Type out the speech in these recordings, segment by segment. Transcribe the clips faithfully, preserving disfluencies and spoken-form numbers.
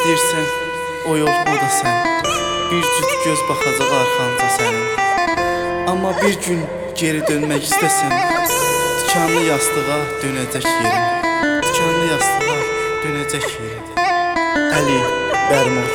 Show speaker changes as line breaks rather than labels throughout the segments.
İstəyirsən, o yol, o da sən. Bir cüt göz baxacaq arxanca sənin. Amma bir gün geri dönmək istəsən, tikanlı yastığa dönəcək yerin. Tikanlı yastığa dönəcək yerin. Əli Bərmor.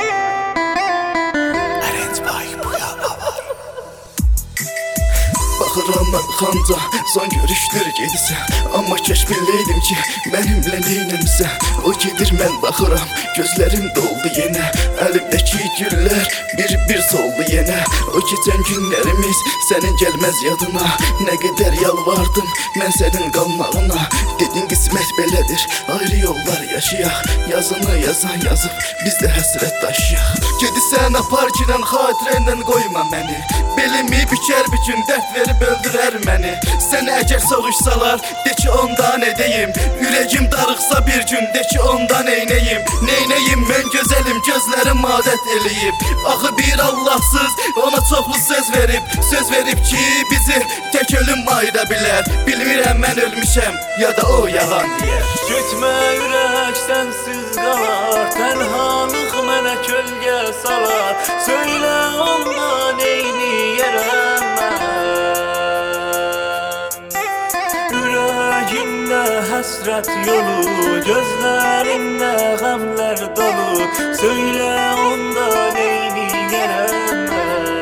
Baxıram arxanca, son görüşdür gedirsən. Amma kəş biləydim ki, mənimlə neynəmsən. O gedir, mən baxıram, gözlərim doldu yenə. Əlimdəki güllər bir-bir soldu yenə. O keçən günlərimiz sənin gəlməz yadına. Nə qədər yalvardım mən sənin qalmağına. Dedin qismət belədir, ayrı yollar yaşayaq. Yazını yazan yazıb, biz də həsrət daşıyaq. Gedirsən apar girən xatirəndən qoyma məni. Belimi bükər bir gün dərd verib öldürər məni. Səni əgər soğuşsalar, de ki ondan edeyim. Ürəyim darıqsa bir gün, de ki ondan neynəyim. Neynəyim, mən gözəlim, gözlərim adət eləyib. Axı bir Allahsız ona çoxlu söz verib. Söz verib ki bizi tək ölüm ayıra bilər. Bilmirəm mən ölmüşəm, ya da o yalan deyər.
Götmə ürək sənsiz qalar, tənhalıq mənə kölgə salar. Söylə ondan neyniyərəm mən. Ürəyimdə həsrət yolu, gözlərimdə qəmlər dolu. Söylə ondan neyniyərəm mən.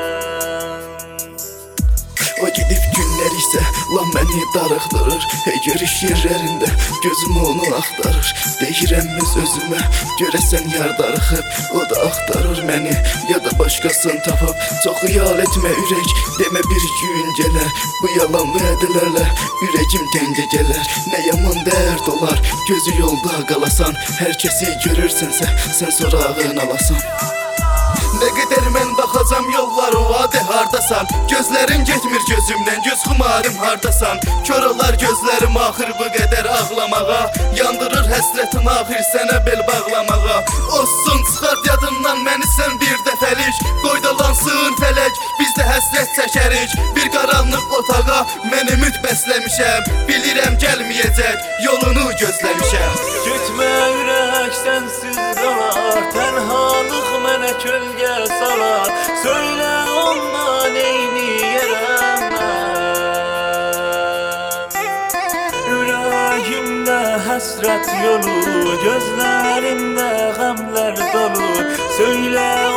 O gidip günler ise lan beni darıqdırır. Hey görüş yerlərində gözüm onu axtarır. Deyirəmmiz özümə görəsən yar darıxıb. O da axtarır məni ya da başqasını tapıb. Çox xəyal etmə ürək, demə bir gün gələr. Bu yalan vədələrlə ürəyim dəngə gələr. Nə yaman dərd olar, gözü yolda qalasan. Hər kəsi görürsənsə sən sorağın alasan. Nə qədər mən baxacam yollar o adə hardasan. Gözlərim getmir gözümdən, göz xumarım hardasan. Kör olar gözlərim axır bu qədər ağlamağa. Yandırır həsrətin axır sənə bel bağlamağa. Olsun çıxart yadımdan məni sən bir dəfəlik. Qoy dolansın fələk, biz də həsrət çəkərik. Bir qaranlıq otağa mən ümid bəsləmişəm. Bilirəm gəlməyəcək, yolunu gözləmişəm.
Götmə ürək sənsiz qalar, tənhalıq mənə kölgə salar. Söylə ondan neyniyərəm mən. Ürəyimdə həsrət yolu, gözlərimdə qəmlər dolu. Söylə